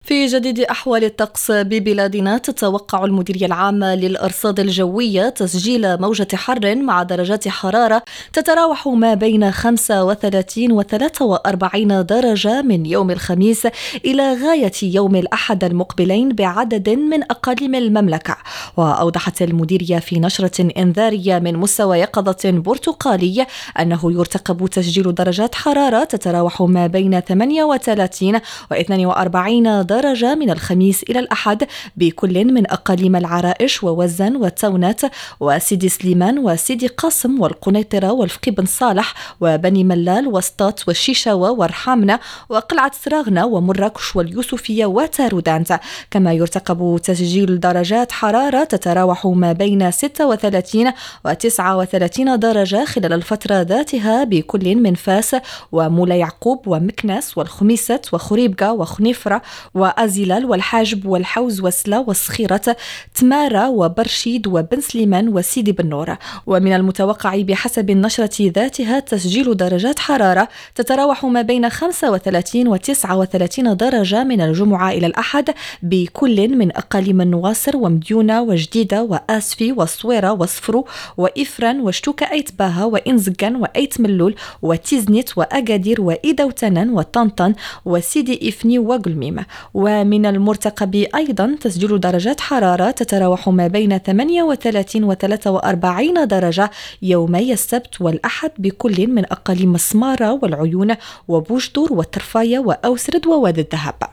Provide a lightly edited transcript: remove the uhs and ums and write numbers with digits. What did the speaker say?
في جديد أحوال الطقس ببلادنا، تتوقع المديرية العامة للأرصاد الجوية تسجيل موجة حر مع درجات حرارة تتراوح ما بين 35 و 43 درجة من يوم الخميس إلى غاية يوم الأحد المقبلين بعدد من أقاليم المملكة. وأوضحت المديرية في نشرة إنذارية من مستوى يقظة برتقالي أنه يرتقب تسجيل درجات حرارة تتراوح ما بين 38 و 42 درجة من الخميس إلى الأحد بكل من أقاليم العرائش ووزن وتونت وسيدي سليمان وسيدي قاسم والقنيطرة والفقي بن صالح وبني ملال وسطات والشيشاوة ورحامنة وقلعة سراغنة ومراكش واليوسفية وتارودانت. كما يرتقب تسجيل درجات حرارة تتراوح ما بين 36 و 39 درجة خلال الفترة ذاتها بكل من فاس ومولا يعقوب ومكناس والخميسة وخريبكة وخنيفرة وأزيلال والحاجب والحوز وسلا والصخيرة تمارة وبرشيد وبن سليمان وسيدي بن نور. ومن المتوقع بحسب النشرة ذاتها تسجيل درجات حرارة تتراوح ما بين 35 و 39 درجة من الجمعة إلى الأحد بكل من أقاليم النواصر ومديونة وجديدة وآسفي وصويرة وصفرو وإفران وشتوكة أيت باها وإنزقان وأيت ملول وتيزنيت وأقادير وإيدوتنان وطنطن وسيدي إفني وقلميم. ومن المرتقب أيضا تسجيل درجات حرارة تتراوح ما بين 38 و 43 درجة يومي السبت والأحد بكل من أقاليم السمارة والعيون وبوجدور والترفاية وأوسرد ووادي الذهب.